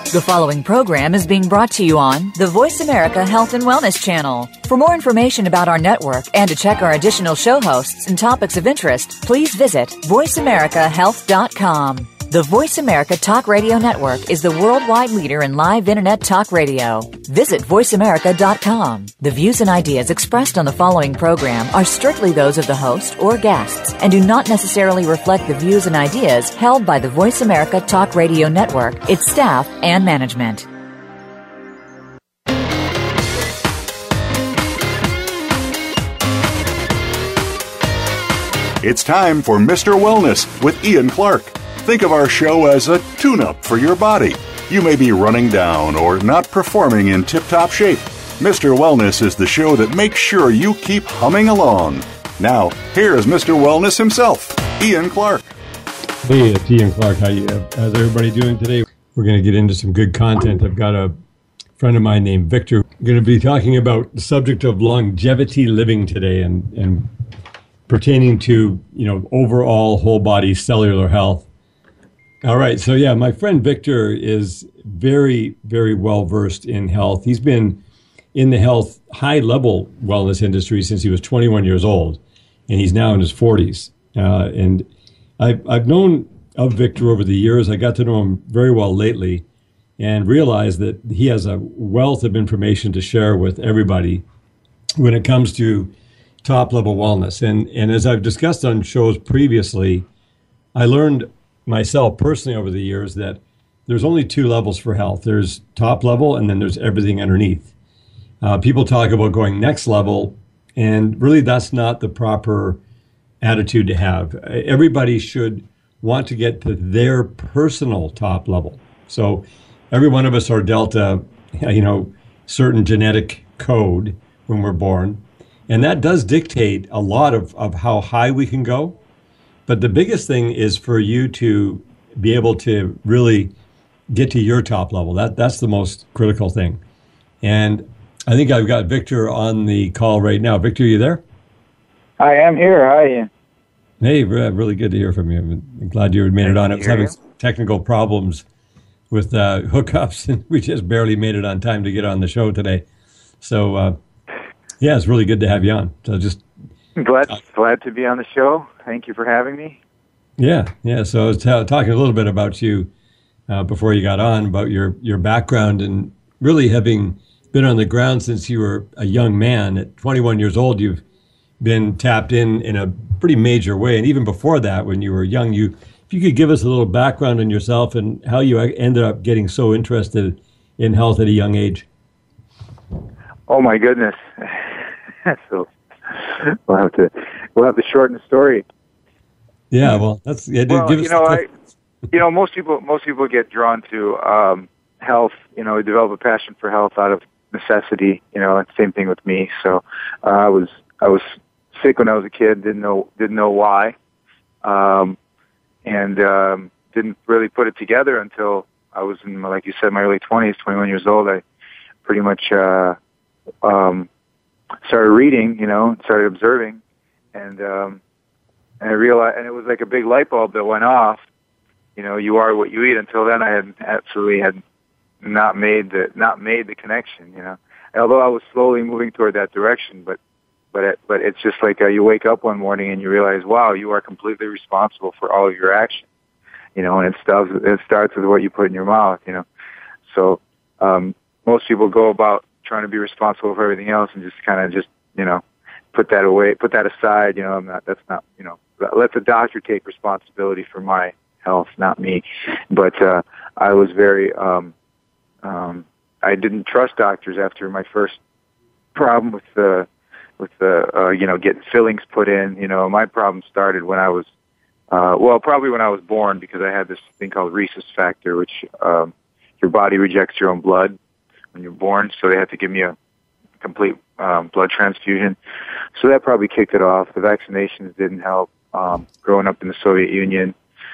The following program is being brought to you on the Voice America Health and Wellness channel. For more information about our network and to check our additional show hosts and topics of interest, please visit voiceamericahealth.com. The Voice America Talk Radio Network is the worldwide leader in live Internet talk radio. Visit voiceamerica.com. The views and ideas expressed on the following program are strictly those of the host or guests and do not necessarily reflect the views and ideas held by the Voice America Talk Radio Network, its staff, and management. It's time for Mr. Wellness with Ian Clark. Think of our show as a tune-up for your body. You may be running down or not performing in tip-top shape. Mr. Wellness is the show that makes sure you keep humming along. Now, here is Mr. Wellness himself, Ian Clark. Hey, it's Ian Clark. How's everybody doing today? We're going to get into some good content. I've got a friend of mine named Victor. We're going to be talking about the subject of longevity living today and pertaining to, overall whole body cellular health. All right. So, my friend Victor is very, very well versed in health. He's been in the health high-level wellness industry since he was 21 years old, and he's now in his 40s. And I've known of Victor over the years. I got to know him very well lately and realized that he has a wealth of information to share with everybody when it comes to top-level wellness. And as I've discussed on shows previously, I learned myself personally over the years that there's only two levels for health. There's top level and then there's everything underneath. People talk about going next level, and really that's not the proper attitude to have. Everybody should want to get to their personal top level. So every one of us are dealt a, certain genetic code when we're born, and that does dictate a lot of how high we can go. But the biggest thing is for you to be able to really get to your top level. That's the most critical thing. And I think I've got Victor on the call right now. Victor, are you there? I am here. Hi, Ian. Hey, really good to hear from you. I'm glad you made it on. I was having technical problems with hookups, and we just barely made it on time to get on the show today. So, it's really good to have you on. So just glad to be on the show. Thank you for having me. Yeah. So I was talking a little bit about you before you got on, about your background, and really having been on the ground since you were a young man. At 21 years old, you've been tapped in a pretty major way. And even before that, when you were young, if you could give us a little background on yourself and how you ended up getting so interested in health at a young age. Oh my goodness. So we'll have to shorten the story. Yeah, well, most people get drawn to health. Develop a passion for health out of necessity. It's the same thing with me. So I was sick when I was a kid. Didn't know why, and didn't really put it together until I was in, like you said, my early 20s, 21 years old. I pretty much started reading, started observing, and I realized, and it was like a big light bulb that went off. You are what you eat. Until then, I had not made the connection. Although I was slowly moving toward that direction, but it's just like you wake up one morning and you realize, wow, you are completely responsible for all of your actions. And it starts with what you put in your mouth. So most people go about trying to be responsible for everything else and just put that away, put that aside. Let the doctor take responsibility for my health, not me. But I was very, I didn't trust doctors after my first problem with the getting fillings put in. My problem started when I was, probably when I was born, because I had this thing called rhesus factor, which your body rejects your own blood when you're born, so they had to give me a complete blood transfusion. So that probably kicked it off. The vaccinations didn't help. Growing up in the Soviet Union,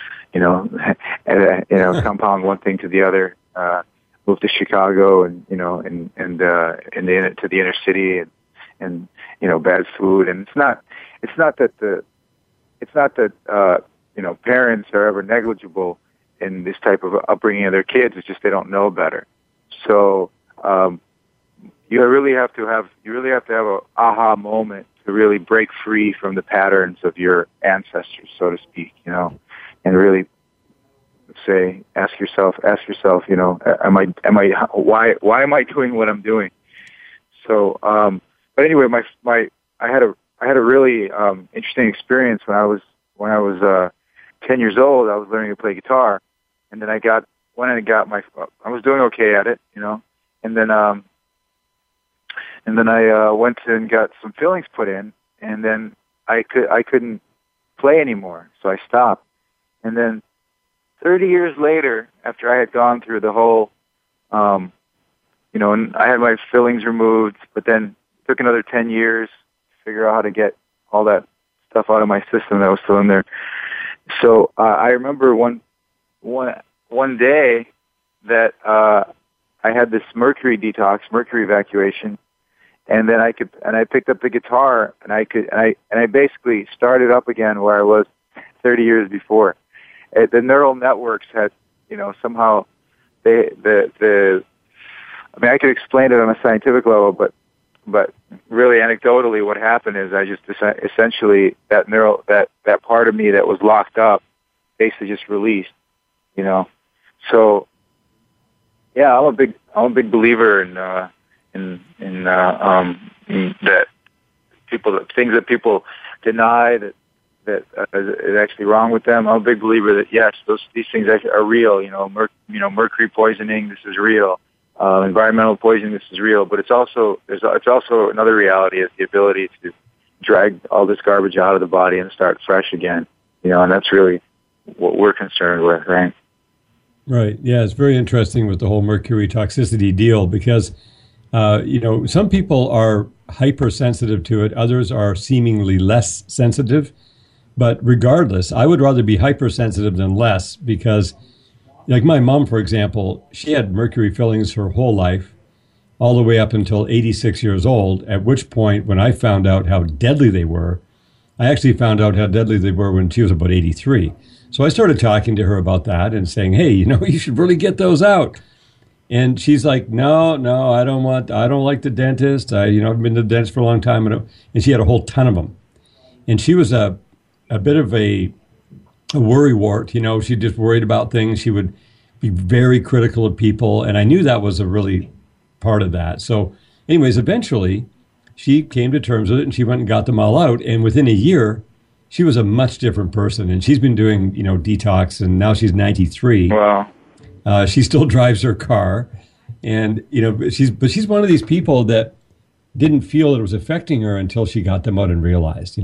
compound one thing to the other. Moved to Chicago, and to the inner city, and bad food. And it's not that parents are ever negligible. in this type of upbringing of their kids. It's just they don't know better. So you really have to have a aha moment to really break free from the patterns of your ancestors, so to speak, and really ask yourself, why am I doing what I'm doing? So, but anyway, I had a really interesting experience when I was 10 years old. I was learning to play guitar, and then I was doing okay at it, and then I went and got some fillings put in, and then I couldn't play anymore, so I stopped. And then 30 years later, after I had gone through the whole, and I had my fillings removed, but then it took another 10 years to figure out how to get all that stuff out of my system that was still in there. So I remember one day that I had this mercury evacuation, and then I picked up the guitar, and I basically started up again where I was 30 years before. The neural networks had, somehow I could explain it on a scientific level, but really anecdotally what happened is I just essentially that part of me that was locked up basically just released, So yeah, I'm a big believer in that things that people deny that is actually wrong with them. I'm a big believer that yes, these things are real. Mercury poisoning, this is real. Environmental poisoning, this is real. But it's also another reality is the ability to drag all this garbage out of the body and start fresh again. And that's really what we're concerned with, right? Right. Yeah, it's very interesting with the whole mercury toxicity deal because, some people are hypersensitive to it. Others are seemingly less sensitive. But regardless, I would rather be hypersensitive than less because, like my mom, for example, she had mercury fillings her whole life, all the way up until 86 years old, at which point, when I found out how deadly they were, I actually found out how deadly they were when she was about 83. So I started talking to her about that and saying, hey, you should really get those out. And she's like, no, I don't like the dentist. I've been to the dentist for a long time. And she had a whole ton of them. And she was a bit of a worrywart. She just worried about things. She would be very critical of people. And I knew that was a really part of that. So anyways, eventually she came to terms with it and she went and got them all out. And within a year, she was a much different person. And she's been doing, detox, and now she's 93. Wow. She still drives her car. And, she's one of these people that didn't feel it was affecting her until she got them out and realized,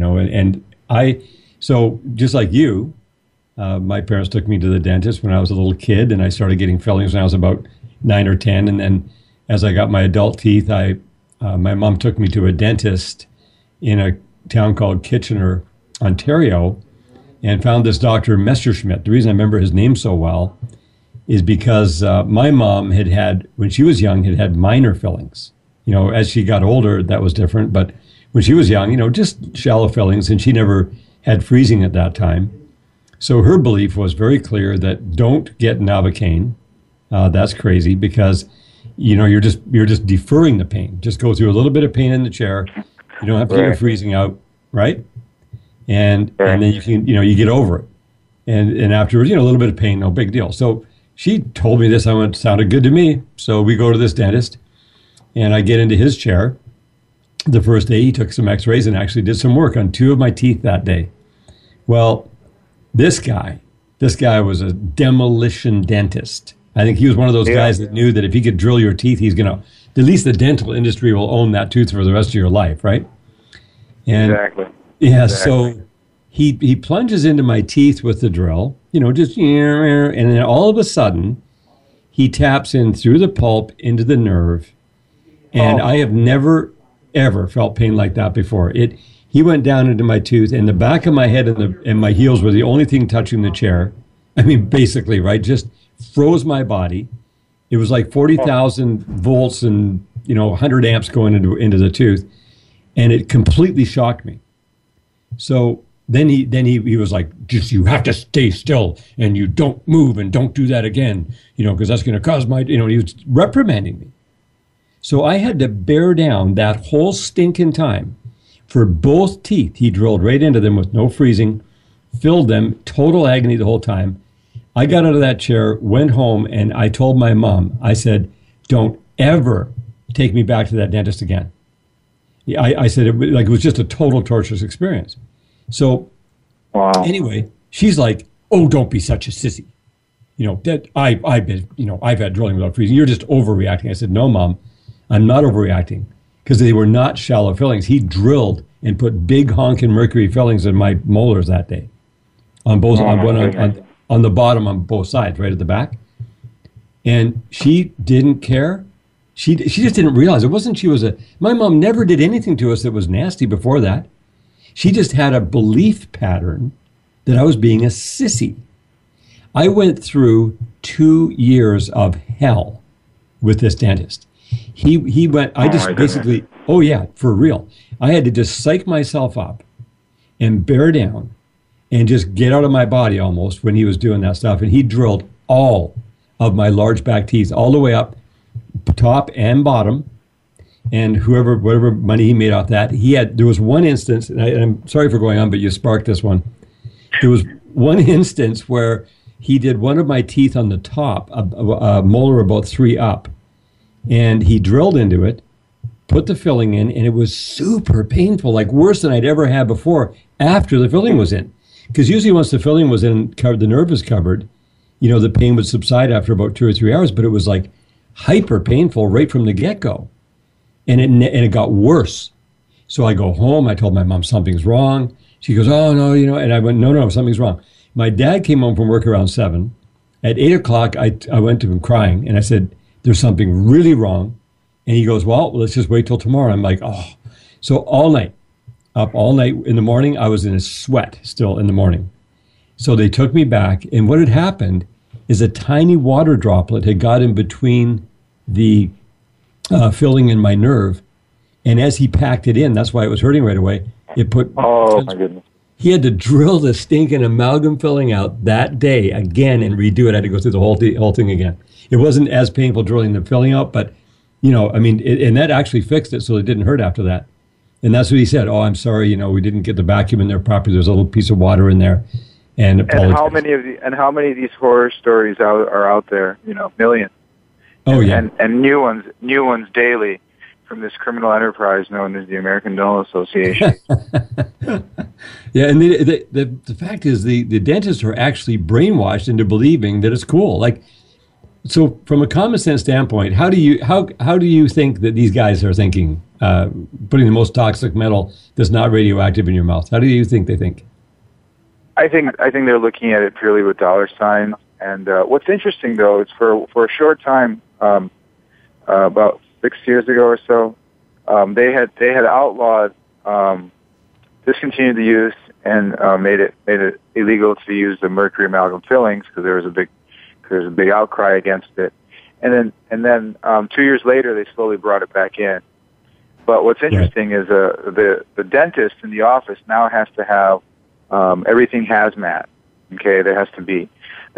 so just like you, my parents took me to the dentist when I was a little kid, and I started getting fillings when I was about 9 or 10. And then as I got my adult teeth, my mom took me to a dentist in a town called Kitchener, Ontario, and found this Dr. Messerschmidt. The reason I remember his name so well is because my mom had, when she was young, had minor fillings. As she got older, that was different. But when she was young, just shallow fillings, and she never had freezing at that time. So her belief was very clear that don't get Novocaine. That's crazy because, you're just deferring the pain. Just go through a little bit of pain in the chair. You don't have to get freezing out, right? And then you can, you get over it. And afterwards, a little bit of pain, no big deal. So she told me this. I went, sounded good to me. So we go to this dentist, and I get into his chair. The first day, he took some x-rays and actually did some work on 2 of my teeth that day. Well, this guy was a demolition dentist. I think he was one of those guys that knew that if he could drill your teeth, he's going to, at least the dental industry will own that tooth for the rest of your life, right? And exactly. Yeah, exactly. So he plunges into my teeth with the drill, and then all of a sudden, he taps in through the pulp into the nerve, and I have never, ever felt pain like that before. He went down into my tooth, and the back of my head and my heels were the only thing touching the chair. I mean, basically, right? Just froze my body. It was like 40,000 volts and 100 amps going into the tooth, and it completely shocked me. So Then he was like, just, you have to stay still and you don't move and don't do that again, because that's going to cause my, he was reprimanding me. So I had to bear down that whole stinking time for both teeth. He drilled right into them with no freezing, filled them, total agony the whole time. I got out of that chair, went home, and I told my mom, I said, don't ever take me back to that dentist again. I said it was just a total torturous experience. So Anyway, she's like, oh, don't be such a sissy. I've had drilling without freezing. You're just overreacting. I said, no, Mom, I'm not overreacting, because they were not shallow fillings. He drilled and put big honking mercury fillings in my molars that day, on both on the bottom on both sides, right at the back. And she didn't care. She just didn't realize it wasn't. My mom never did anything to us that was nasty before that. She just had a belief pattern that I was being a sissy. I went through 2 years of hell with this dentist. He went, basically, oh yeah, for real. I had to just psych myself up and bear down and just get out of my body almost when he was doing that stuff. And he drilled all of my large back teeth all the way up, top and bottom. And whatever money he made off that, there was one instance, and I'm sorry for going on, but you sparked this one. There was one instance where he did one of my teeth on the top, a molar about 3 up, and he drilled into it, put the filling in, and it was super painful, like worse than I'd ever had before after the filling was in. Because usually once the filling was in, the nerve was covered, the pain would subside after about 2 or 3 hours, but it was like hyper painful right from the get-go. And it got worse. So I go home. I told my mom something's wrong. She goes, oh, no, and I went, no, something's wrong. My dad came home from work around 7. At 8 o'clock, I went to him crying, and I said, there's something really wrong. And he goes, well, let's just wait till tomorrow. I'm like, oh. So up all night. In the morning, I was in a sweat still in the morning. So they took me back, and what had happened is a tiny water droplet had got in between the filling in my nerve, and as he packed it in, that's why it was hurting right away. It put. Oh my goodness! He had to drill the stinking amalgam filling out that day again and redo it. I had to go through the whole thing again. It wasn't as painful drilling the filling out, but and that actually fixed it, so it didn't hurt after that. And that's what he said. Oh, I'm sorry. We didn't get the vacuum in there properly. There's a little piece of water in there, and how many of these horror stories are out there? Millions. Oh yeah, and new ones daily from this criminal enterprise known as the American Dental Association. Yeah, and the fact is the dentists are actually brainwashed into believing that it's cool. Like, so from a common sense standpoint, how do you think that these guys are thinking? Putting the most toxic metal that's not radioactive in your mouth. How do you think they think? I think they're looking at it purely with dollar signs. And what's interesting though is for a short time. About 6 years ago or so, they had outlawed, discontinued the use and made it illegal to use the mercury amalgam fillings because there was a big outcry against it. And then 2 years later, they slowly brought it back in. But what's interesting is the dentist in the office now has to have everything hazmat. Okay, there has to be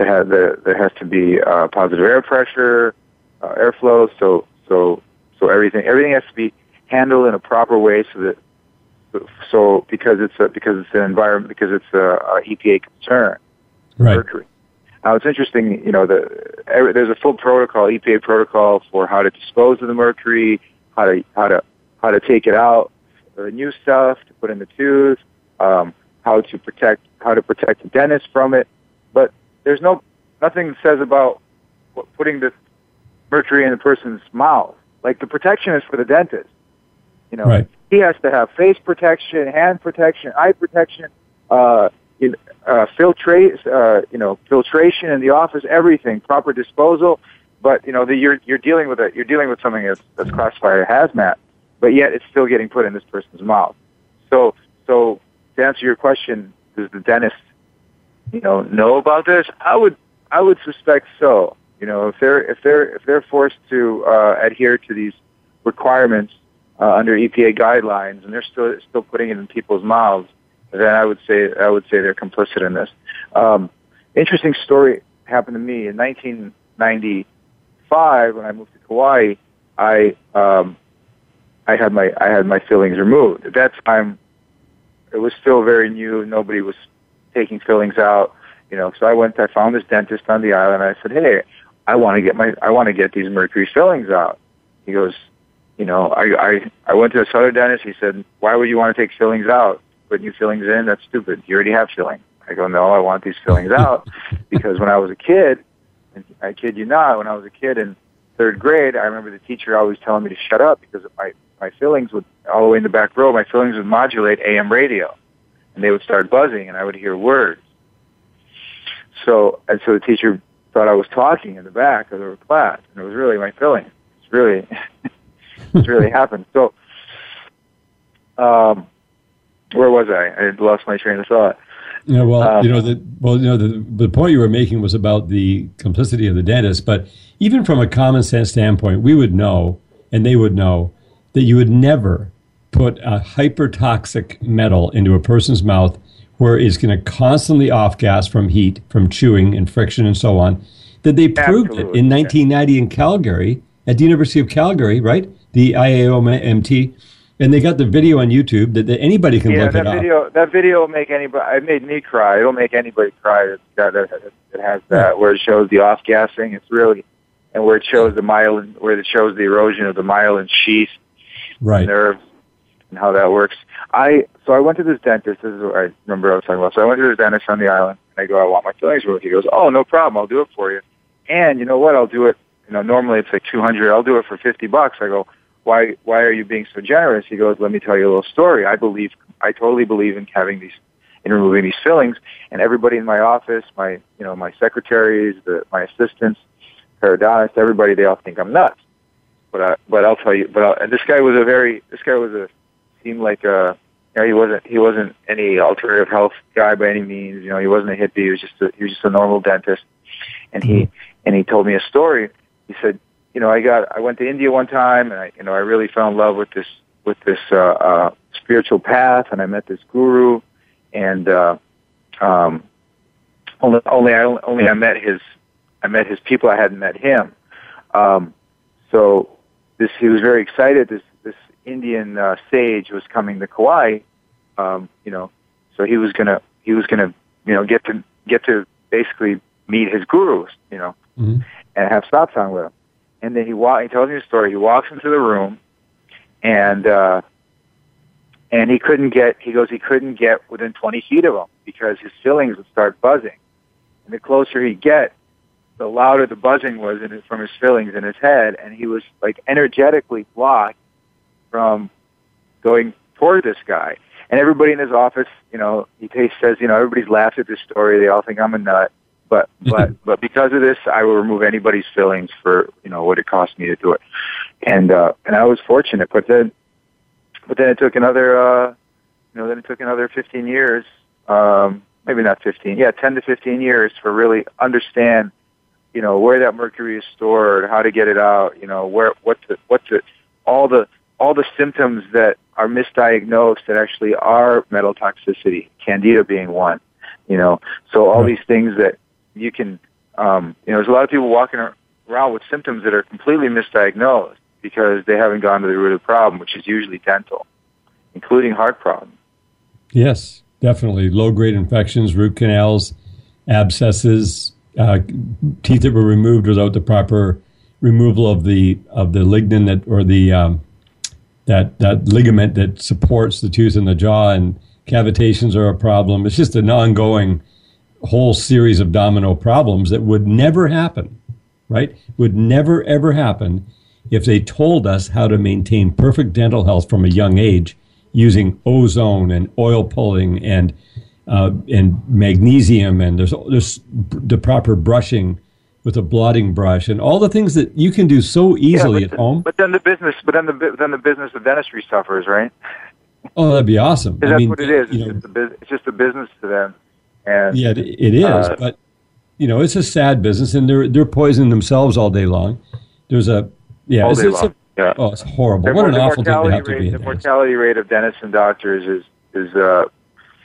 positive air pressure. Airflow, so everything has to be handled in a proper way, because it's an environment, because it's a EPA concern. Right. Mercury. Now it's interesting, there's a full protocol, EPA protocol for how to dispose of the mercury, how to take it out, the new stuff to put in the tooth, how to protect the dentist from it, but there's nothing that says about putting the mercury in the person's mouth. Like, the protection is for the dentist. Right. He has to have face protection, hand protection, eye protection, filtration in the office, everything, proper disposal. But you're dealing with something that's classified as hazmat, but yet it's still getting put in this person's mouth. So to answer your question, does the dentist know about this? I would suspect so. If they're forced to adhere to these requirements under EPA guidelines, and they're still putting it in people's mouths, then I would say they're complicit in this. Interesting story happened to me in 1995 when I moved to Kauai. I had my fillings removed. At that time, it was still very new. Nobody was taking fillings out, so I found this dentist on the island. I said, "Hey, I want to get these mercury fillings out." He goes, I went to this other dentist. He said, "Why would you want to take fillings out? Put new fillings in? That's stupid. You already have fillings." I go, "No, I want these fillings out because when I was a kid, and I kid you not, when I was a kid in third grade, I remember the teacher always telling me to shut up because my fillings would, all the way in the back row, my fillings would modulate AM radio, and they would start buzzing, and I would hear words. So the teacher thought I was talking in the back of the class, and it was really my fillings. It's really, it's really happened. So, where was I? I lost my train of thought. Yeah, the point you were making was about the complicity of the dentist, but even from a common sense standpoint, we would know, and they would know, that you would never put a hypertoxic metal into a person's mouth where it's going to constantly off-gas from heat, from chewing and friction and so on, that they proved it in 1990 in Calgary, at the University of Calgary, right? The IAOMT. And they got the video on YouTube that anybody can look it up. That video will make anybody. It made me cry. It'll make anybody cry. That has that where it shows the off gassing. It's really, and where it shows the myelin, where it shows the erosion of the myelin sheath, right, nerves, and how that works. So I went to this dentist. This is what I remember I was talking about. So I went to this dentist on the island. And I go, "I want my fillings removed." He goes, "Oh, no problem. I'll do it for you." And you know what? I'll do it. Normally it's like $200. I'll do it for $50. I go, Why are you being so generous? He goes, "Let me tell you a little story. I totally believe in removing these fillings, and everybody in my office, my secretaries, my assistants, periodontists, everybody, they all think I'm nuts. But I'll tell you. And this guy seemed like he wasn't any alternative health guy by any means. He wasn't a hippie. He was just a normal dentist, and he told me a story. He said, I went to India one time, and I really fell in love with this spiritual path, and I met this guru, and only I met his people. I hadn't met him. So he was very excited. This Indian sage was coming to Kauai. So he was gonna get to basically meet his gurus, mm-hmm. and have satsang with him. And then he tells me the story. He walks into the room, and he couldn't get within 20 feet of him because his fillings would start buzzing. And the closer he'd get, the louder the buzzing was from his fillings in his head, and he was like energetically blocked from going toward this guy. And everybody in his office, he says, everybody's laughed at this story. They all think I'm a nut. But because of this, I will remove anybody's fillings for what it cost me to do it, and I was fortunate. But then it took another 15 years, maybe not 15, 10 to 15 years for really understand, where that mercury is stored, how to get it out, all the symptoms that are misdiagnosed that actually are metal toxicity, candida being one, so all these things that you can, there's a lot of people walking around with symptoms that are completely misdiagnosed because they haven't gone to the root of the problem, which is usually dental, including heart problems. Yes, definitely. Low-grade infections, root canals, abscesses, teeth that were removed without the proper removal of the lignin that ligament that supports the tooth and the jaw, and cavitations are a problem. It's just an ongoing whole series of domino problems that would never happen, right? Would never, ever happen if they told us how to maintain perfect dental health from a young age using ozone and oil pulling and magnesium, and there's the proper brushing with a blotting brush and all the things that you can do so easily at home. But then the business of dentistry suffers, right? Oh, that'd be awesome. That's what it is. It's just a business to them. And, yeah, it is, but it's a sad business, and they're poisoning themselves all day long. It's horrible. What an awful thing to have to be in. The mortality rate of dentists and doctors is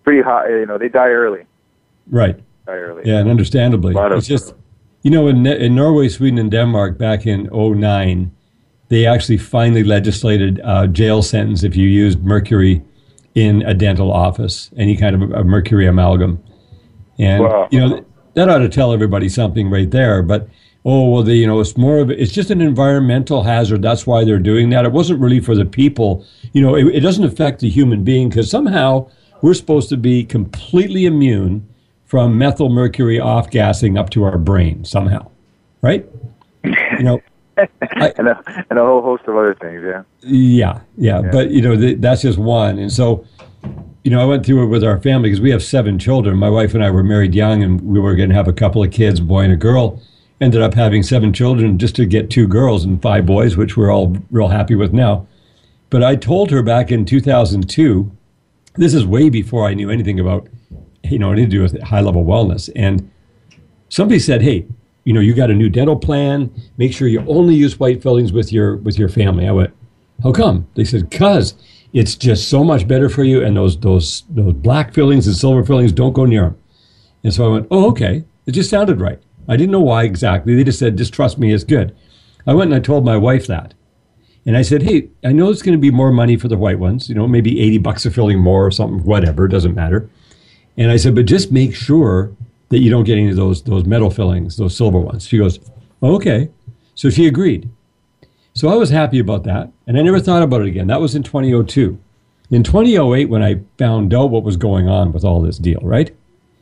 pretty high. You know, they die early. Right. Die early. Yeah, and understandably. It's just, you know, in Norway, Sweden, and Denmark back in '09, they actually finally legislated a jail sentence if you used mercury in a dental office, any kind of a mercury amalgam. And, you know, that ought to tell everybody something right there. But, you know, it's just an environmental hazard. That's why they're doing that. It wasn't really for the people. You know, it doesn't affect the human being because somehow we're supposed to be completely immune from methyl mercury off-gassing up to our brain somehow, right? You know, and a whole host of other things, yeah. Yeah. But, you know, that's just one. And so, you know, I went through it with our family because we have 7 children. My wife and I were married young, and we were going to have a couple of kids, a boy and a girl. Ended up having 7 children just to get 2 girls and 5 boys, which we're all real happy with now. But I told her back in 2002, this is way before I knew anything about, you know, anything to do with high-level wellness. And somebody said, hey, you know, you got a new dental plan. Make sure you only use white fillings with your family. I went, how come? They said, because it's just so much better for you, and those black fillings and silver fillings, don't go near them. And so I went, oh, okay. It just sounded right. I didn't know why exactly. They just said, just trust me, it's good. I went and I told my wife that. And I said, hey, I know it's going to be more money for the white ones, you know, maybe $80 a filling more or something, whatever, doesn't matter. And I said, but just make sure that you don't get any of those metal fillings, those silver ones. She goes, oh, okay. So she agreed. So I was happy about that, and I never thought about it again. That was in 2002. In 2008, when I found out what was going on with all this deal, right?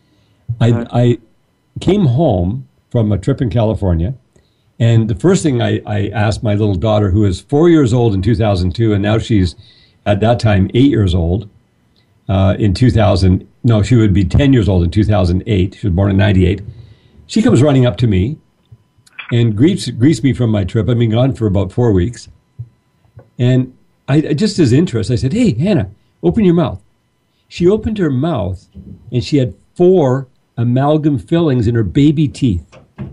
I came home from a trip in California, and the first thing I asked my little daughter, who was 4 years old in 2002, and now she's, at that time, 8 years old, in 2000, no, she would be 10 years old in 2008. She was born in 98. She comes running up to me and greets me from my trip. I've been gone for about 4 weeks. And I just as interest, I said, hey, Hannah, open your mouth. She opened her mouth, and she had 4 amalgam fillings in her baby teeth.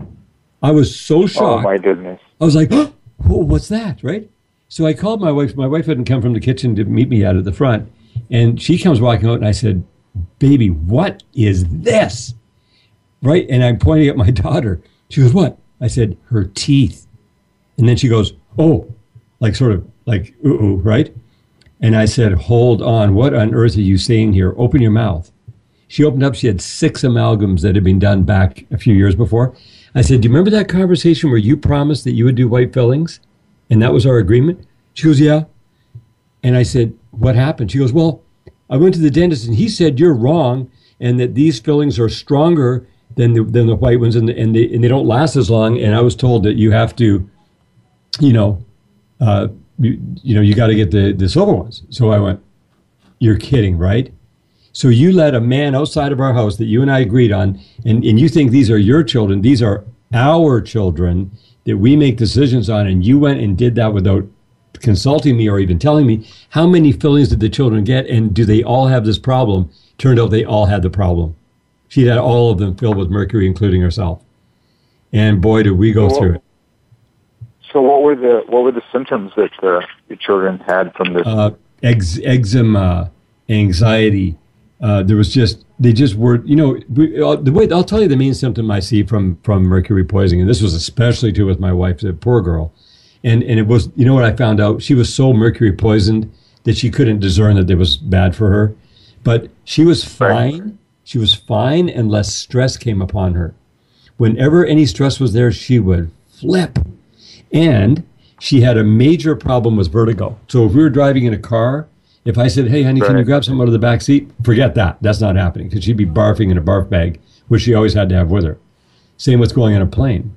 I was so shocked. Oh, my goodness. I was like, oh, what's that, right? So I called my wife. My wife hadn't come from the kitchen to meet me out at the front. And she comes walking out, and I said, baby, what is this? Right? And I'm pointing at my daughter. She goes, what? I said, her teeth. And then she goes, oh, like sort of like, ooh, right? And I said, hold on. What on earth are you saying here? Open your mouth. She opened up. She had 6 amalgams that had been done back a few years before. I said, do you remember that conversation where you promised that you would do white fillings? And that was our agreement? She goes, yeah. And I said, what happened? She goes, well, I went to the dentist and he said you're wrong and that these fillings are stronger than the white ones and they don't last as long. And I was told that you have to, you got to get the silver ones. So I went, you're kidding, right? So you let a man outside of our house that you and I agreed on, and you think these are your children, these are our children that we make decisions on, and you went and did that without consulting me or even telling me. How many fillings did the children get, and do they all have this problem? Turned out they all had the problem. She had all of them filled with mercury, including herself. And boy, did we go through it. So what were the symptoms that your children had from this? Eczema, anxiety. They just were, the way, I'll tell you the main symptom I see from mercury poisoning, and this was especially true with my wife, the poor girl. And it was, you know what I found out? She was so mercury poisoned that she couldn't discern that it was bad for her. But she was fine. Right. She was fine unless stress came upon her. Whenever any stress was there, she would flip. And she had a major problem with vertigo. So if we were driving in a car, if I said, hey, honey, can you grab something out of the back seat? Forget that. That's not happening because she'd be barfing in a barf bag, which she always had to have with her. Same with going on a plane.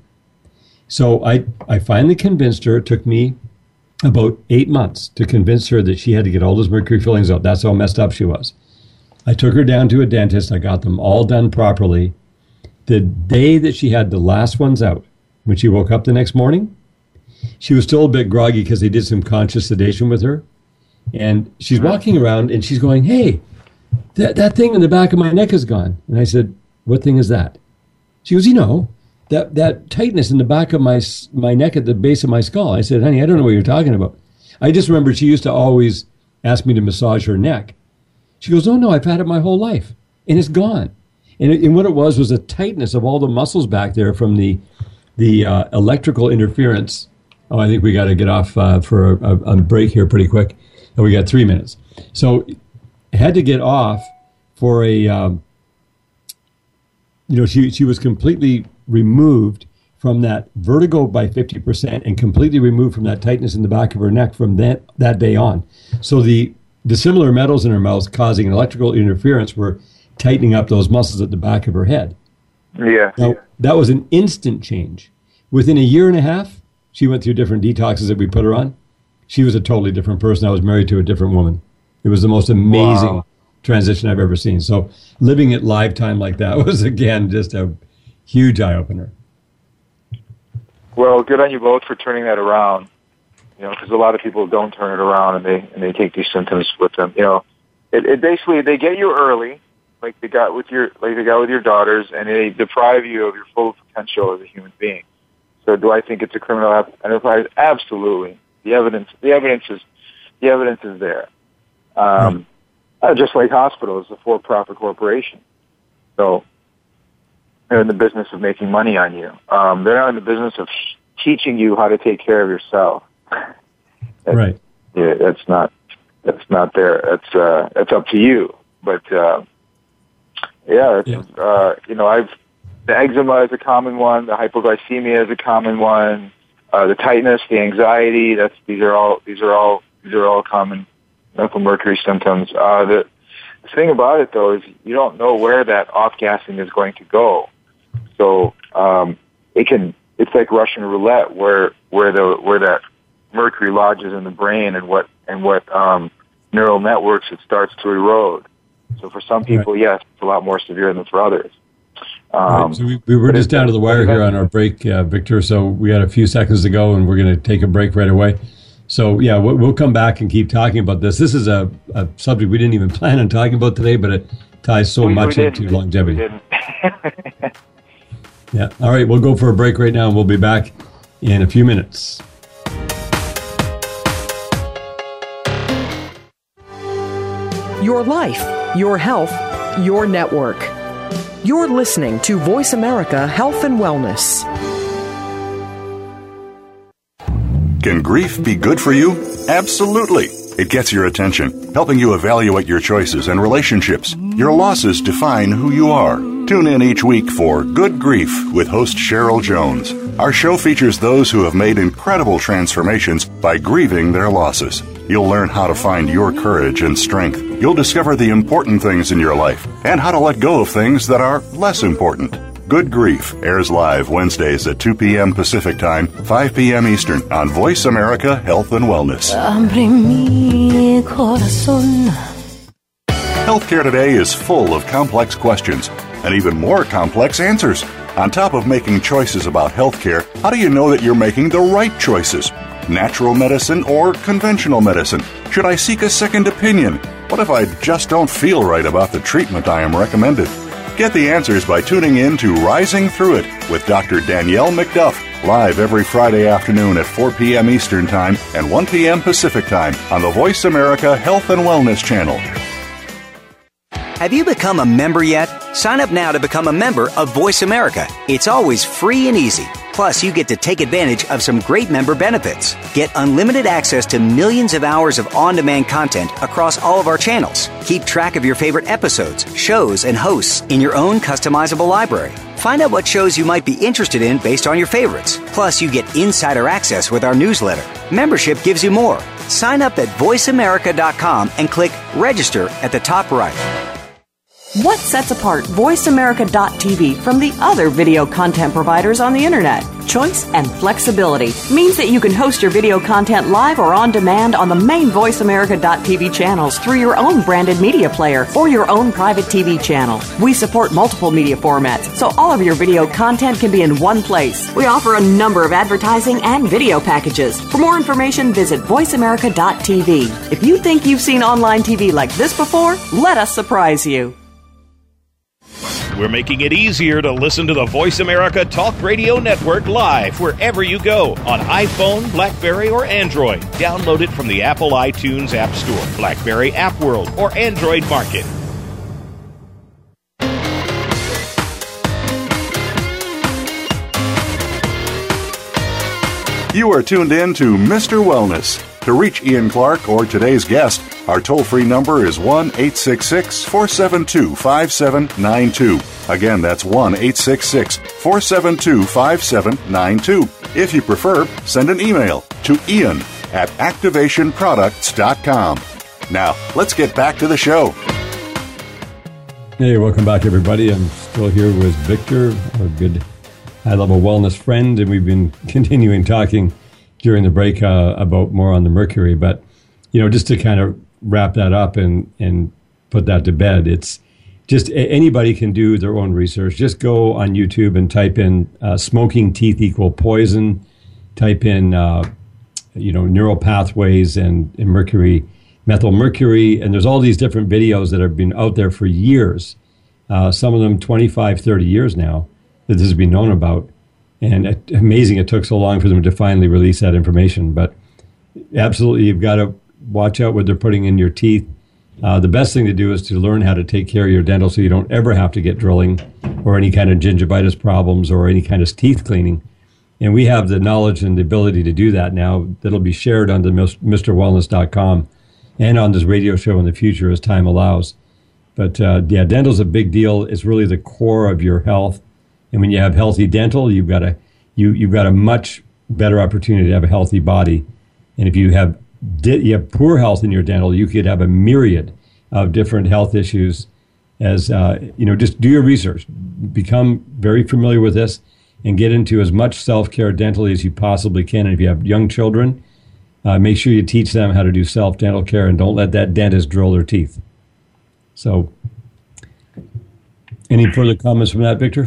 So I finally convinced her. It took me about 8 months to convince her that she had to get all those mercury fillings out. That's how messed up she was. I took her down to a dentist. I got them all done properly. The day that she had the last ones out, when she woke up the next morning, she was still a bit groggy because they did some conscious sedation with her. And she's walking around and she's going, hey, that thing in the back of my neck is gone. And I said, what thing is that? She goes, that tightness in the back of my neck at the base of my skull. I said, honey, I don't know what you're talking about. I just remember she used to always ask me to massage her neck. She goes, oh, no, I've had it my whole life, and it's gone. And what it was a tightness of all the muscles back there from the electrical interference. Oh, I think we got to get off for a break here pretty quick. And we got 3 minutes. So I had to get off for a, she was completely removed from that vertigo by 50% and completely removed from that tightness in the back of her neck from that day on. So the dissimilar metals in her mouth causing electrical interference were tightening up those muscles at the back of her head. Yeah. Now, that was an instant change. Within a year and a half, she went through different detoxes that we put her on. She was a totally different person. I was married to a different woman. It was the most amazing transition I've ever seen. So living it lifetime like that was, again, just a huge eye-opener. Well, good on you both for turning that around. Because a lot of people don't turn it around and they take these symptoms with them. It basically, they get you early, like they got with your daughters, and they deprive you of your full potential as a human being. So, do I think it's a criminal enterprise? Absolutely. The evidence is there. Just like hospitals, a for-profit corporation. So they're in the business of making money on you. They're not in the business of teaching you how to take care of yourself. Right. Yeah, that's not there. That's up to you. But the eczema is a common one. The hypoglycemia is a common one. The tightness, the anxiety. These are all common methylmercury symptoms. The thing about it, though, is you don't know where that off-gassing is going to go. So it's like Russian roulette, where that mercury lodges in the brain and what neural networks it starts to erode. So for some people, yes, it's a lot more severe than for others. Right. So we were just down to the wire here on our break, Victor. So we got a few seconds to go, and we're going to take a break right away. So, yeah, we'll come back and keep talking about this. This is a subject we didn't even plan on talking about today, but it ties so much into longevity. Yeah. All right, we'll go for a break right now, and we'll be back in a few minutes. Your life, your health, your network. You're listening to Voice America Health and Wellness. Can grief be good for you? Absolutely. It gets your attention, helping you evaluate your choices and relationships. Your losses define who you are. Tune in each week for Good Grief with host Cheryl Jones. Our show features those who have made incredible transformations by grieving their losses. You'll learn how to find your courage and strength. You'll discover the important things in your life and how to let go of things that are less important. Good Grief airs live Wednesdays at 2 p.m. Pacific Time, 5 p.m. Eastern on Voice America Health and Wellness. Healthcare today is full of complex questions and even more complex answers. On top of making choices about healthcare, how do you know that you're making the right choices? Natural medicine or conventional medicine? Should I seek a second opinion? What if I just don't feel right about the treatment I am recommended? Get the answers by tuning in to Rising Through It with Dr. Danielle McDuff, live every Friday afternoon at 4 p.m. Eastern Time and 1 p.m. Pacific Time on the Voice America Health and Wellness channel. Have you become a member yet? Sign up now to become a member of Voice America. It's always free and easy. Plus, you get to take advantage of some great member benefits. Get unlimited access to millions of hours of on-demand content across all of our channels. Keep track of your favorite episodes, shows, and hosts in your own customizable library. Find out what shows you might be interested in based on your favorites. Plus, you get insider access with our newsletter. Membership gives you more. Sign up at voiceamerica.com and click Register at the top right. What sets apart VoiceAmerica.tv from the other video content providers on the Internet? Choice and flexibility means that you can host your video content live or on demand on the main VoiceAmerica.tv channels through your own branded media player or your own private TV channel. We support multiple media formats, so all of your video content can be in one place. We offer a number of advertising and video packages. For more information, visit VoiceAmerica.tv. If you think you've seen online TV like this before, let us surprise you. We're making it easier to listen to the Voice America Talk Radio Network live wherever you go on iPhone, BlackBerry, or Android. Download it from the Apple iTunes App Store, BlackBerry App World, or Android Market. You are tuned in to Mr. Wellness. To reach Ian Clark or today's guest, our toll-free number is 1-866-472-5792. Again, that's 1-866-472-5792. If you prefer, send an email to ian@activationproducts.com. Now, let's get back to the show. Hey, welcome back, everybody. I'm still here with Victor, our good high-level wellness friend, and we've been continuing talking during the break about more on the mercury. But, just to kind of wrap that up and put that to bed, it's just anybody can do their own research. Just go on YouTube and type in smoking teeth equal poison, type in, neural pathways and mercury, methyl mercury, and there's all these different videos that have been out there for years, some of them 25, 30 years now, that this has been known about. And amazing it took so long for them to finally release that information. But absolutely, you've got to watch out what they're putting in your teeth. The best thing to do is to learn how to take care of your dental so you don't ever have to get drilling or any kind of gingivitis problems or any kind of teeth cleaning. And we have the knowledge and the ability to do that now. That'll be shared on the MrWellness.com and on this radio show in the future as time allows. But dental's a big deal. It's really the core of your health. And when you have healthy dental, you've got a much better opportunity to have a healthy body. And if you have poor health in your dental, you could have a myriad of different health issues. As just do your research, become very familiar with this, and get into as much self-care dentally as you possibly can. And if you have young children, make sure you teach them how to do self-dental care, and don't let that dentist drill their teeth. So, any further comments from that, Victor?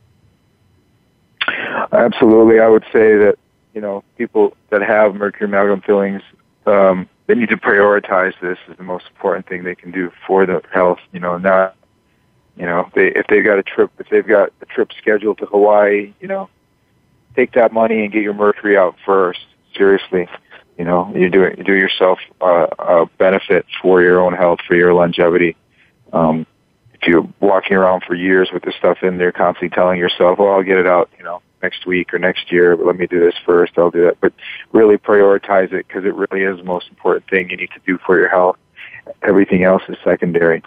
Absolutely. I would say that, people that have mercury amalgam fillings, they need to prioritize this as the most important thing they can do for their health. If they've got a trip scheduled to Hawaii, take that money and get your mercury out first. Seriously. You do yourself a benefit for your own health, for your longevity. If you're walking around for years with this stuff in there, constantly telling yourself, "Oh, I'll get it out, next week or next year, but let me do this first, I'll do that." But really prioritize it, because it really is the most important thing you need to do for your health. Everything else is secondary.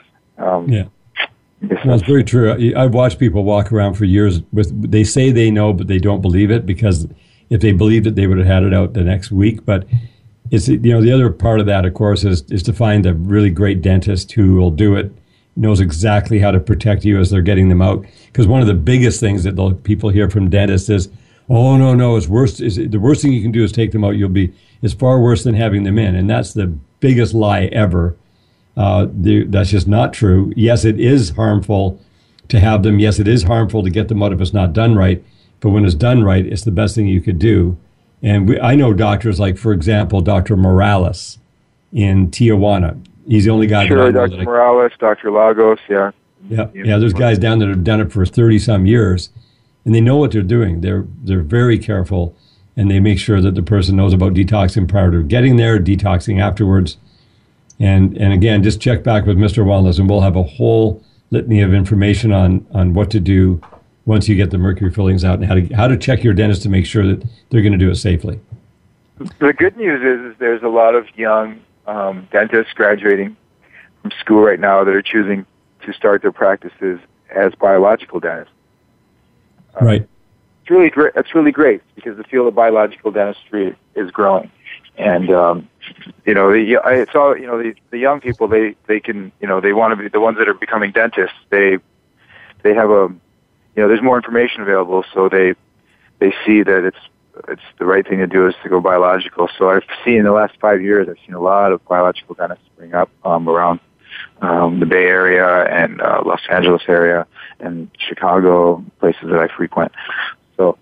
That's very true. I've watched people walk around for years they say they know, but they don't believe it, because if they believed it, they would have had it out the next week. But it's, the other part of that, of course, is to find a really great dentist who will do it, knows exactly how to protect you as they're getting them out. Because one of the biggest things that people hear from dentists is, "Oh, no, it's worse. The worst thing you can do is take them out. It's far worse than having them in." And that's the biggest lie ever. That's just not true. Yes, it is harmful to have them. Yes, it is harmful to get them out if it's not done right. But when it's done right, it's the best thing you could do. And I know doctors like, for example, Dr. Morales in Tijuana. He's the only guy. Sure, Dr. Morales, Dr. Lagos, yeah. Yeah, there's guys down there that have done it for 30-some years, and they know what they're doing. They're very careful, and they make sure that the person knows about detoxing prior to getting there, detoxing afterwards. And again, just check back with Mr. Wellness, and we'll have a whole litany of information on what to do once you get the mercury fillings out, and how to check your dentist to make sure that they're going to do it safely. The good news is there's a lot of young dentists graduating from school right now that are choosing to start their practices as biological dentists. Right. It's really great. It's really great, because the field of biological dentistry is growing, and it's all the young people. They can they want to be the ones that are becoming dentists. They have there's more information available, so they see that it's the right thing to do is to go biological. So I've seen in the last 5 years, I've seen a lot of biological dentists spring up around the Bay Area and Los Angeles area and Chicago, places that I frequent. So,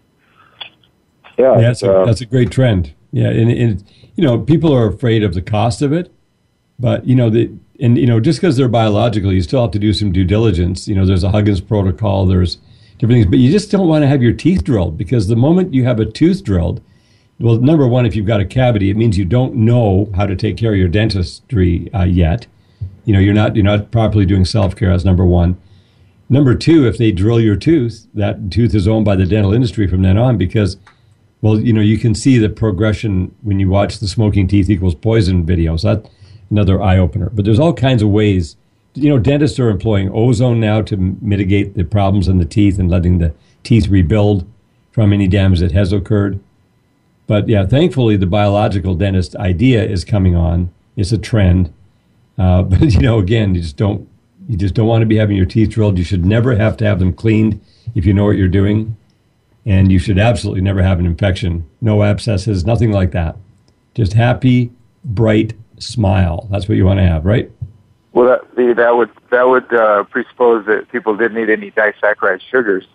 that's a great trend. Yeah, and people are afraid of the cost of it, But, just because they're biological, you still have to do some due diligence. There's a Huggins protocol, there's different things, but you just don't want to have your teeth drilled, because the moment you have a tooth drilled, well, number one, if you've got a cavity, it means you don't know how to take care of your dentistry yet. You're not properly doing self-care. That's number one. Number two, if they drill your tooth, that tooth is owned by the dental industry from then on, because, well, you can see the progression when you watch the smoking teeth equals poison videos. That's another eye-opener. But there's all kinds of ways. Dentists are employing ozone now to mitigate the problems in the teeth and letting the teeth rebuild from any damage that has occurred. But yeah, thankfully, the biological dentist idea is coming on. It's a trend. But again, you just don't want to be having your teeth drilled. You should never have to have them cleaned if you know what you're doing. And you should absolutely never have an infection. No abscesses, nothing like that. Just happy, bright smile. That's what you want to have, right? Well, that would presuppose that people didn't eat any disaccharide sugars.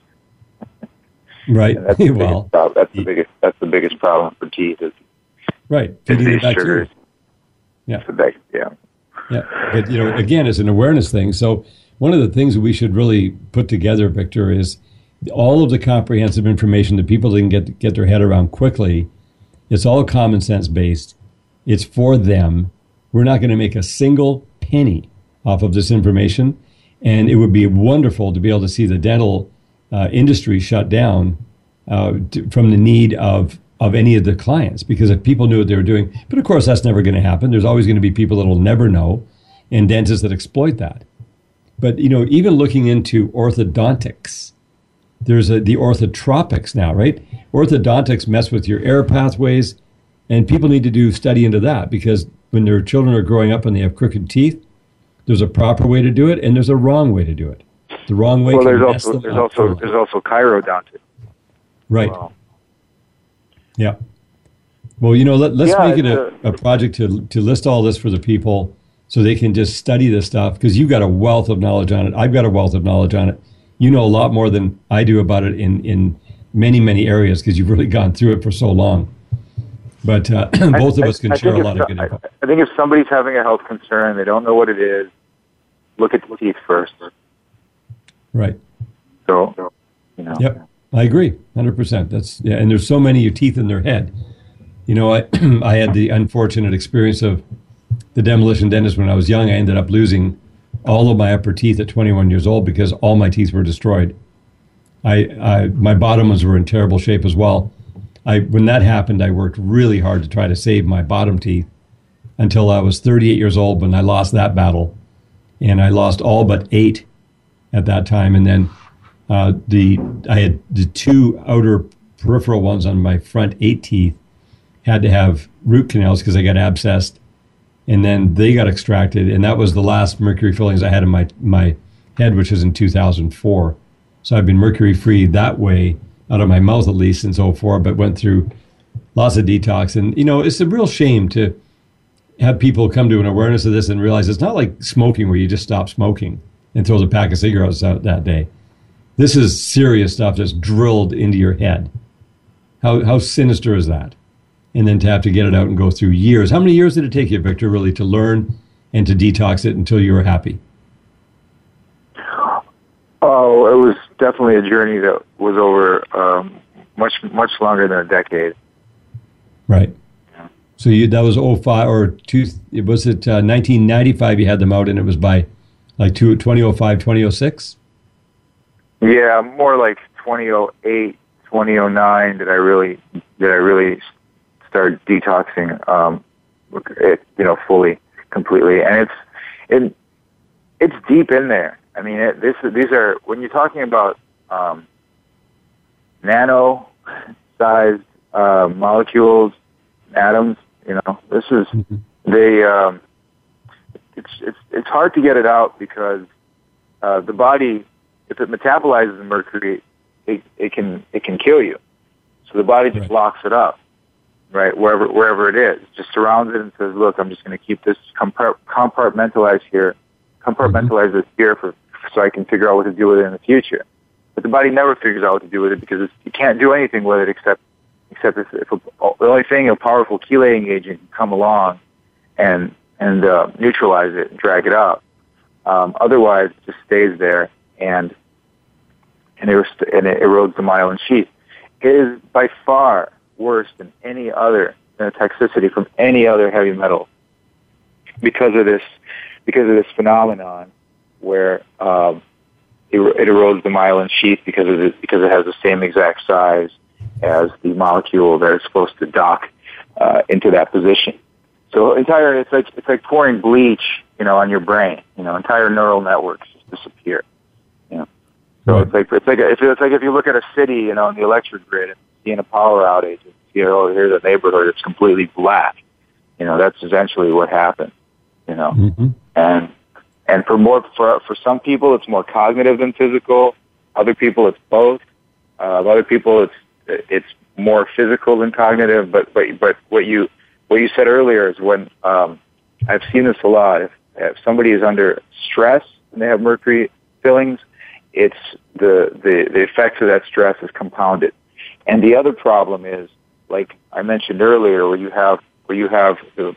Right. That's the biggest problem for teeth. Is right. Feeding the bacteria. Sugars. Yeah. Yeah. Yeah. But again, it's an awareness thing. So one of the things we should really put together, Victor, is all of the comprehensive information that people can get their head around quickly. It's all common sense based. It's for them. We're not going to make a single penny off of this information. And it would be wonderful to be able to see the dental industry shut down from the need of any of the clients, because if people knew what they were doing, but of course that's never going to happen. There's always going to be people that will never know, and dentists that exploit that. But even looking into orthodontics, there's the orthotropics now, right? Orthodontics mess with your air pathways, and people need to do study into that, because when their children are growing up and they have crooked teeth, there's a proper way to do it and there's a wrong way to do it. The wrong way. Well, there's also chirodontics. Right. Wow. Yeah. Well, let's make it a project to list all this for the people so they can just study this stuff, because you've got a wealth of knowledge on it. I've got a wealth of knowledge on it. You know a lot more than I do about it in many, many areas, because you've really gone through it for so long. But both of us can share a lot of good info. I think if somebody's having a health concern, they don't know what it is, look at the teeth first. Right. So, Yep. I agree, 100%. And there's so many teeth in their head. I had the unfortunate experience of the demolition dentist when I was young. I ended up losing all of my upper teeth at 21 years old because all my teeth were destroyed. My bottoms were in terrible shape as well. When that happened, I worked really hard to try to save my bottom teeth until I was 38 years old when I lost that battle. And I lost all but 8 at that time. And then I had the 2 outer peripheral ones on my front 8 teeth had to have root canals because I got abscessed. And then they got extracted. And that was the last mercury fillings I had in my head, which was in 2004. So I've been mercury free that way, out of my mouth at least, since 2004, but went through lots of detox. And, it's a real shame to have people come to an awareness of this and realize it's not like smoking where you just stop smoking and throw the pack of cigarettes out that day. This is serious stuff that's drilled into your head. How sinister is that? And then to have to get it out and go through years. How many years did it take you, Victor, really to learn and to detox it until you were happy? Oh, it was definitely a journey that was over much longer than a decade. Right. Yeah. So that was 2005 or 1995 you had them out, and it was by like 2005, 2006? Yeah, more like 2008, 2009 that I really started detoxing fully, completely. And it's deep in there. I mean, these are, when you're talking about nano-sized molecules, atoms. This is it's hard to get it out because the body, if it metabolizes the mercury, it can kill you. So the body just locks it up, right, wherever it is, just surrounds it and says, "Look, I'm just going to keep this compartmentalize this here so I can figure out what to do with it in the future." But the body never figures out what to do with it because it can't do anything with it except if the only thing, a powerful chelating agent can come along and neutralize it and drag it out. Otherwise, it just stays there and it erodes the myelin sheath. It is by far worse than any other toxicity from any other heavy metal because of this phenomenon where it erodes the myelin sheath because it has the same exact size as the molecule that is supposed to dock into that position. So it's like pouring bleach, on your brain. Entire neural networks just disappear. So right. it's like if you look at a city, on the electric grid and see a power outage, and here's a neighborhood that's completely black. That's essentially what happened. Mm-hmm. And for some people it's more cognitive than physical. Other people it's both. Other people it's more physical than cognitive. But what you said earlier is when I've seen this a lot. If somebody is under stress and they have mercury fillings, it's the effects of that stress is compounded. And the other problem is, like I mentioned earlier, where you have the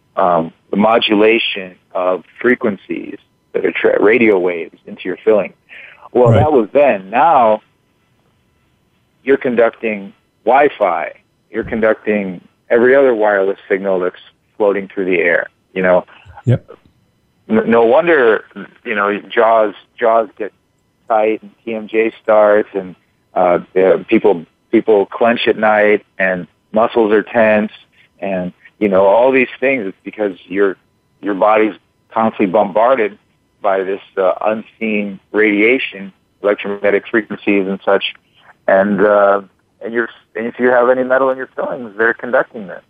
modulation of frequencies that are radio waves into your filling. Well, right. That was then. Now you're conducting Wi-Fi. You're conducting every other wireless signal that's floating through the air. Yep. No wonder jaws get tight and TMJ starts and people clench at night and muscles are tense and all these things. It's because your body's constantly bombarded by this unseen radiation, electromagnetic frequencies and such, and if you have any metal in your fillings, they're conducting this,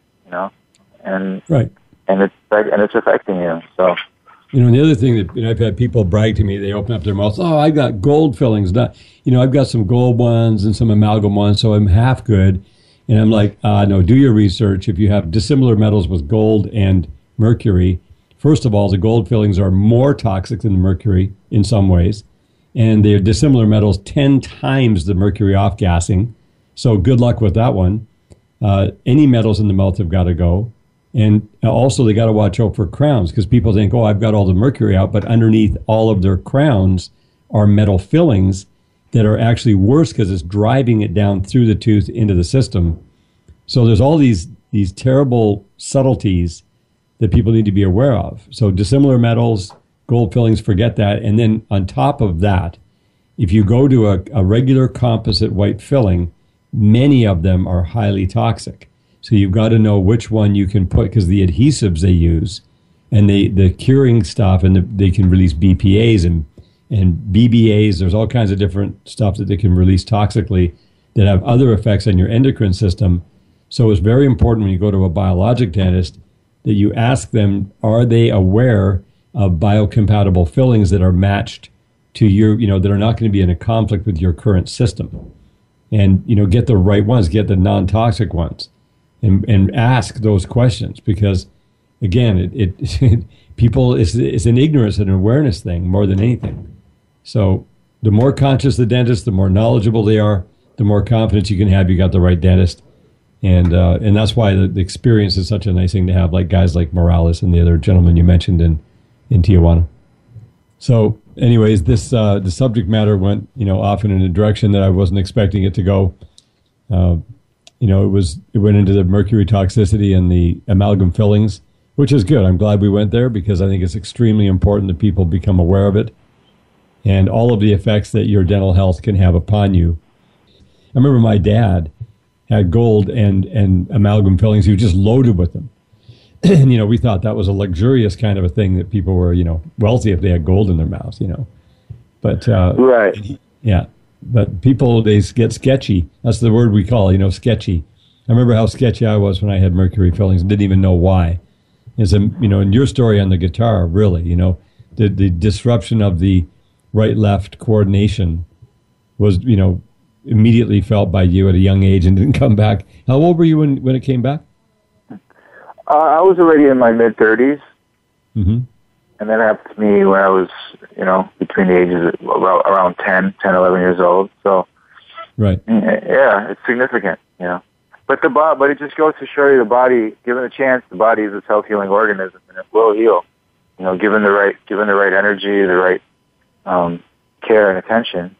and right, and it's affecting you. So. And the other thing that I've had people brag to me, they open up their mouths, I got gold fillings. I've got some gold ones and some amalgam ones, so I'm half good. And I'm like, no, do your research. If you have dissimilar metals with gold and mercury, first of all, the gold fillings are more toxic than the mercury in some ways. And they're dissimilar metals 10 times the mercury off-gassing. So good luck with that one. Any metals in the mouth have got to go. And also, they got to watch out for crowns because people think, I've got all the mercury out, but underneath all of their crowns are metal fillings that are actually worse because it's driving it down through the tooth into the system. So there's all these terrible subtleties that people need to be aware of. So dissimilar metals, gold fillings, forget that. And then on top of that, if you go to a regular composite white filling, many of them are highly toxic. So you've got to know which one you can put, because the adhesives they use and the curing stuff, and they can release BPAs and BBAs. There's all kinds of different stuff that they can release toxically that have other effects on your endocrine system. So it's very important when you go to a biologic dentist that you ask them, are they aware of biocompatible fillings that are matched to your, that are not going to be in a conflict with your current system? And, get the right ones, get the non-toxic ones. And ask those questions because, again, it people it's an ignorance and an awareness thing more than anything. So the more conscious the dentist, the more knowledgeable they are, the more confidence you can have you got the right dentist, and that's why the experience is such a nice thing to have, like guys like Morales and the other gentleman you mentioned in Tijuana. So, anyways, this the subject matter went off in a direction that I wasn't expecting it to go. It went into the mercury toxicity and the amalgam fillings, which is good. I'm glad we went there because I think it's extremely important that people become aware of it and all of the effects that your dental health can have upon you. I remember my dad had gold and amalgam fillings. He was just loaded with them. And, we thought that was a luxurious kind of a thing that people were, wealthy if they had gold in their mouths, But, right. Yeah. But people, they get sketchy. That's the word we call, sketchy. I remember how sketchy I was when I had mercury fillings and didn't even know why. It's in your story on the guitar, really, the disruption of the right-left coordination was, immediately felt by you at a young age and didn't come back. How old were you when it came back? I was already in my mid-30s. Mm-hmm. And that happened to me when I was, between the ages of around 10, 11 years old. So, right. Yeah, it's significant, But it just goes to show you the body, given a chance, the body is a self-healing organism, and it will heal. You know, given the right energy, the right care and attention,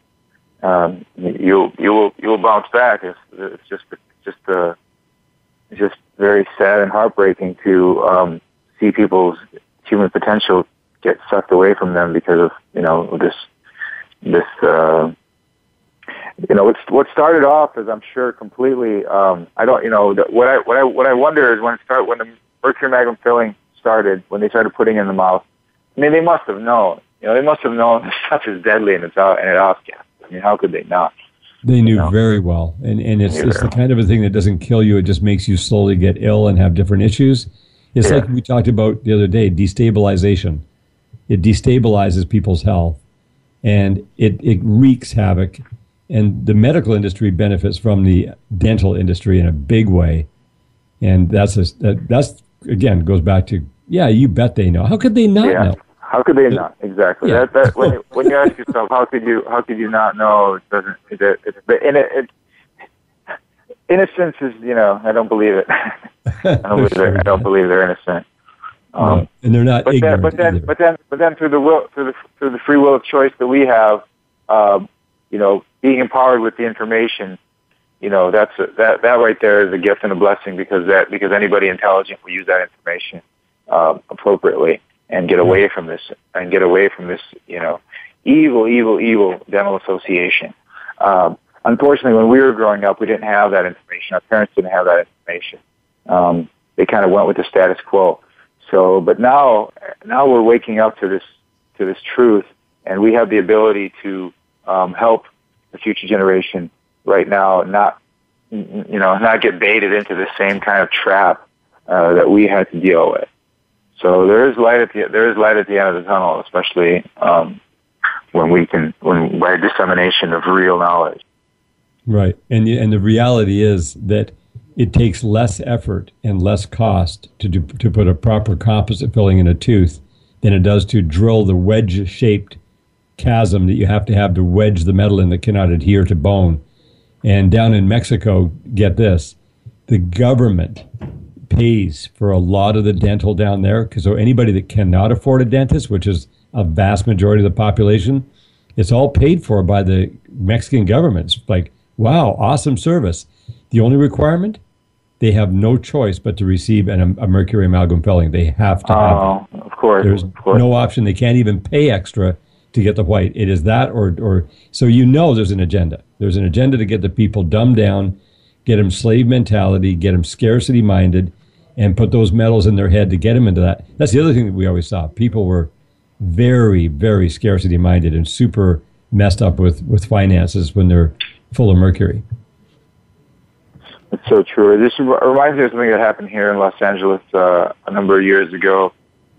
you'll bounce back. It's just very sad and heartbreaking to see people's human potential get sucked away from them because of this. What started off as, I'm sure, completely. What I wonder is when the mercury amalgam filling started, when they started putting it in the mouth. I mean, they must have known. They must have known this stuff is deadly and it off gas. I mean, how could they not? They knew very well, and it's the kind of a thing that doesn't kill you. It just makes you slowly get ill and have different issues. It's like we talked about the other day, destabilization. It destabilizes people's health, and it wreaks havoc. And the medical industry benefits from the dental industry in a big way. And that's again goes back to, you bet they know. How could they not know? How could they not? Exactly. Yeah. That when you ask yourself, how could you not know? Innocence is, I don't believe it. I don't believe they're innocent. And they're not ignorant. But then through the free will of choice that we have, being empowered with the information, that right there is a gift and a blessing because anybody intelligent will use that information appropriately and get away from this evil dental association. Unfortunately, when we were growing up, we didn't have that information. Our parents didn't have that information. They kind of went with the status quo. So, but now we're waking up to this truth, and we have the ability to help the future generation right now not get baited into the same kind of trap that we had to deal with. So there is light at the end of the tunnel, especially when by dissemination of real knowledge. Right, and the reality is that it takes less effort and less cost to put a proper composite filling in a tooth than it does to drill the wedge-shaped chasm that you have to wedge the metal in that cannot adhere to bone. And down in Mexico, get this, the government pays for a lot of the dental down there, because so anybody that cannot afford a dentist, which is a vast majority of the population, it's all paid for by the Mexican government. It's like, wow, awesome service. The only requirement, they have no choice but to receive a mercury amalgam filling. They have to have it. Of course. There's no option. They can't even pay extra to get the white. It is that or so there's an agenda. There's an agenda to get the people dumbed down, get them slave mentality, get them scarcity minded, and put those metals in their head to get them into that. That's the other thing that we always saw. People were very, very scarcity minded and super messed up with finances when they're full of mercury. It's so true. This reminds me of something that happened here in Los Angeles a number of years ago.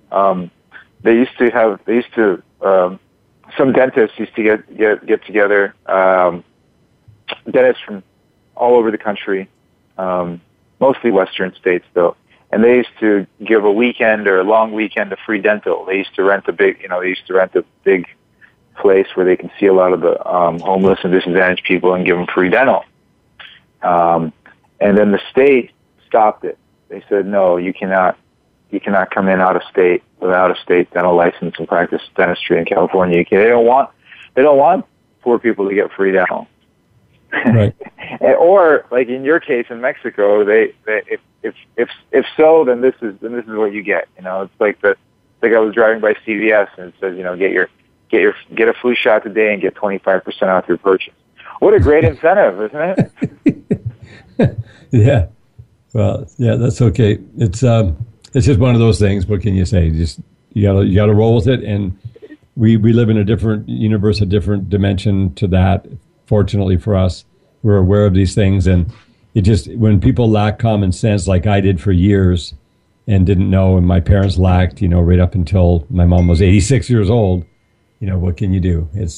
Some dentists used to get together, dentists from all over the country, mostly Western states though, and they used to give a weekend or a long weekend of free dental. They used to rent a big place where they can see a lot of the homeless and disadvantaged people and give them free dental. And then the state stopped it. They said, no, you cannot come in out of state without a state dental license and practice dentistry in California. They don't want poor people to get free dental. Right. Or like in your case in Mexico, if so, then this is what you get. It's like I was driving by CVS and it says, get a flu shot today and get 25% off your purchase. What a great incentive, isn't it? Yeah. Well, yeah, that's okay. It's just one of those things. What can you say? You gotta roll with it. And we live in a different universe, a different dimension to that. Fortunately for us, we're aware of these things. And it just, when people lack common sense, like I did for years and didn't know, and my parents lacked, right up until my mom was 86 years old, what can you do? It's,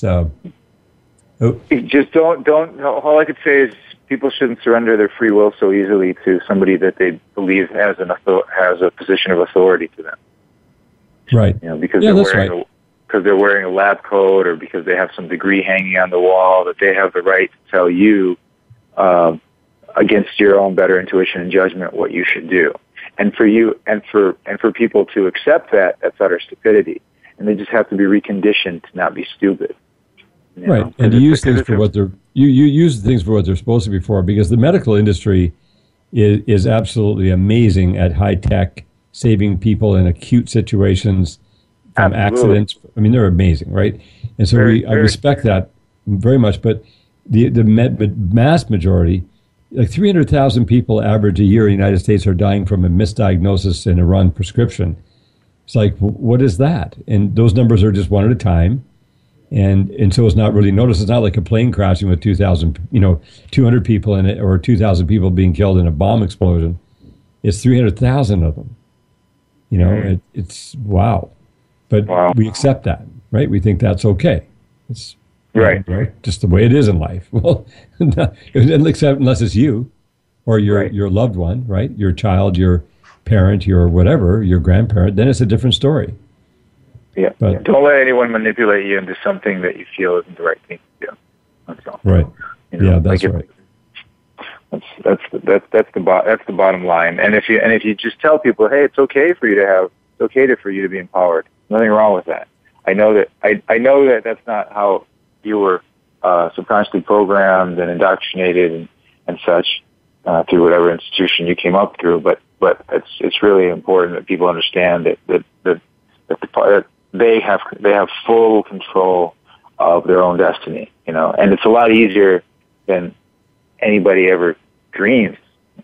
Just don't, all I could say is people shouldn't surrender their free will so easily to somebody that they believe has a position of authority to them. Right. Because they're wearing a lab coat or because they have some degree hanging on the wall, that they have the right to tell you against your own better intuition and judgment what you should do. And for you, and for people to accept that, that's utter stupidity. And they just have to be reconditioned to not be stupid. Right. And to use things for what they're, you use things for what they're supposed to be for, because the medical industry is absolutely amazing at high tech, saving people in acute situations from accidents. I mean, they're amazing, right? And so I respect that very much. But the mass majority, like 300,000 people average a year in the United States are dying from a misdiagnosis and a wrong prescription. It's like, what is that? And those numbers are just one at a time. And so it's not really noticed. It's not like a plane crashing with 200 people in it, or 2,000 people being killed in a bomb explosion. It's 300,000 of them. It's wow. But we accept that, right? We think that's okay. It's right. Just the way it is in life. Well, except unless it's you or your loved one, right? Your child, your parent, your whatever, your grandparent, then it's a different story. Yeah. But don't let anyone manipulate you into something that you feel isn't the right thing to do. That's all. Right. That's right. That's the bottom line. And if you just tell people, hey, it's okay for you to be empowered. Nothing wrong with that. I know that that's not how you were subconsciously programmed and indoctrinated and such through whatever institution you came up through. But it's really important that people understand that they have full control of their own destiny. And it's a lot easier than anybody ever dreams.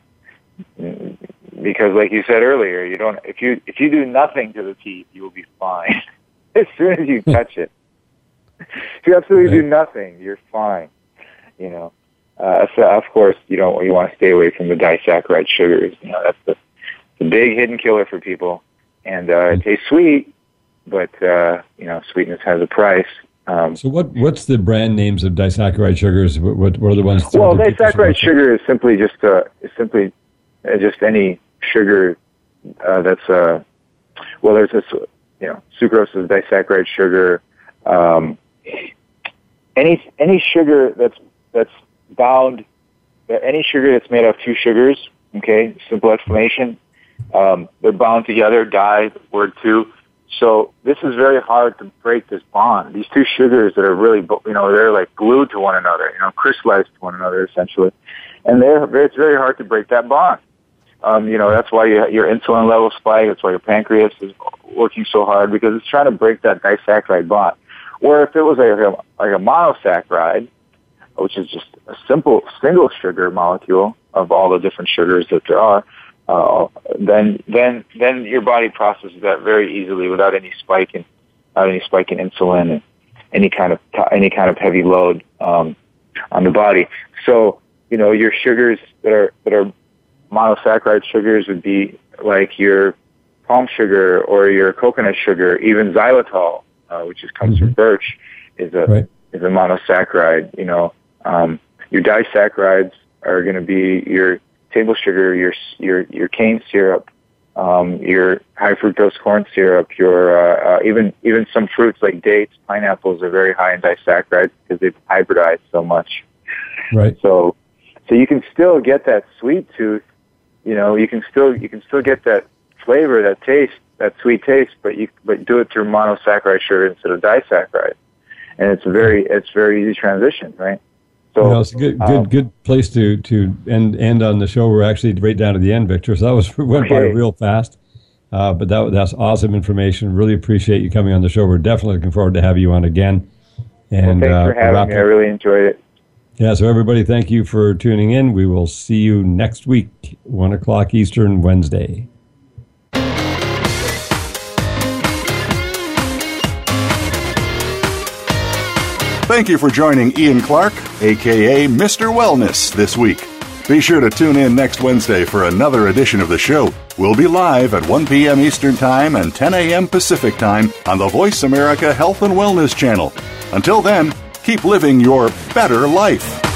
Because, like you said earlier, if you do nothing to the teeth, you will be fine. As soon as you touch it, if you absolutely do nothing, you're fine. So of course, you want to stay away from the disaccharide sugars. That's the big hidden killer for people, and it tastes sweet, but sweetness has a price. So what's the brand names of disaccharide sugars? What are the ones? Well, disaccharide sugar is simply just any sugar that's there's this sucrose is disaccharide sugar. Any sugar that's bound, any sugar that's made of two sugars. Okay, simple explanation. They're bound together. Word two. So this is very hard to break this bond. These two sugars that are really, they're like glued to one another, crystallized to one another essentially, and it's very hard to break that bond. That's why your insulin levels spike. That's why your pancreas is working so hard, because it's trying to break that disaccharide bond. Or if it was like a monosaccharide, which is just a simple single sugar molecule of all the different sugars that there are, then your body processes that very easily without any spike in insulin and any kind of heavy load on the body. So your sugars that are monosaccharide sugars would be like your palm sugar or your coconut sugar, even xylitol, which comes from birch, is a monosaccharide. Your disaccharides are going to be your table sugar, your cane syrup, your high fructose corn syrup, your even some fruits like dates, pineapples are very high in disaccharides because they've hybridized so much. Right. So you can still get that sweet tooth. You can still get that flavor, that taste, that sweet taste, but do it through monosaccharide sugar instead of disaccharide, and it's very easy transition, right? So it's a good place to end on the show. We're actually right down to the end, Victor. So that went by real fast, but that's awesome information. Really appreciate you coming on the show. We're definitely looking forward to having you on again. And thanks for having me. I really enjoyed it. Yeah, so everybody, thank you for tuning in. We will see you next week, 1 o'clock Eastern, Wednesday. Thank you for joining Ian Clark, a.k.a. Mr. Wellness, this week. Be sure to tune in next Wednesday for another edition of the show. We'll be live at 1 p.m. Eastern Time and 10 a.m. Pacific Time on the Voice America Health and Wellness channel. Until then, keep living your better life.